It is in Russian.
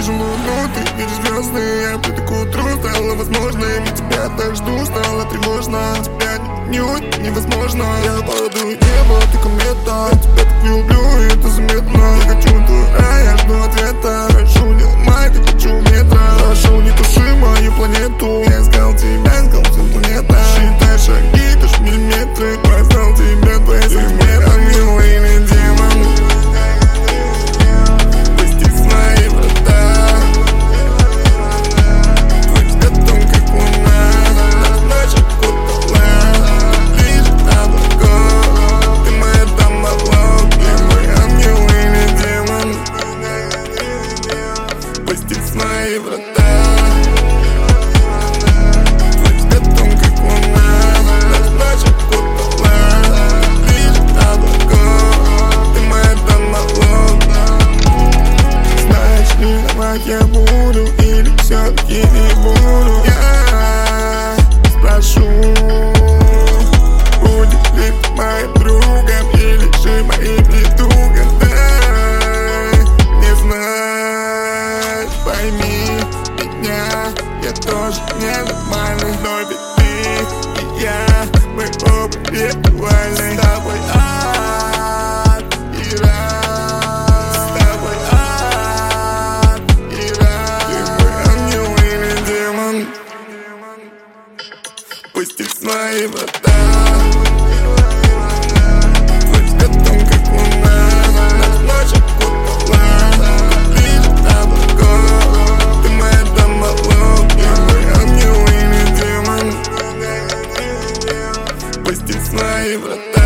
вижу луну, ты видишь звезды. Я приду к утру, стало возможным. Я тебя так жду, стало тревожно. Тебя отнюдь невозможно. Я падаю в небо, ты комета. Я тебя так люблю, и это заметно. Я хочу твой рай, я жду ответа. Прошу, не ломай, ты хочу метра. Прошу, не туши мою планету. Я искал тебя, искал всю планету. Считай шаги, ты ж миллиметры. Познал тебя, твои сметы. Милый или демон, пусти в свои врата. Твой взгляд тон, как луна. Ночь окутала, лишь облако. Ты моя домолог, я мой ангел или демон. Пусти в свои врата. Твой взгляд тон, как луна. Ночь окутала, лишь облако. Ты моя домолог. Знаешь ли, давай я буду или все-таки не буду? Я спрошу, будет ли ты моим другом или же моим недугом? Дай мне знать, пойми меня, я тоже ненормальный. Но ведь ты и я, мы оба виртуальны. С тобой ад и рай. С тобой ад и рай. Ты мой ангел или демон, пусти в свои врата. Твой взгляд тон, как луна. Ночь окутала, лишь облако. Ты моя домолог, я мой ангел или демон. Пусти в свои врата.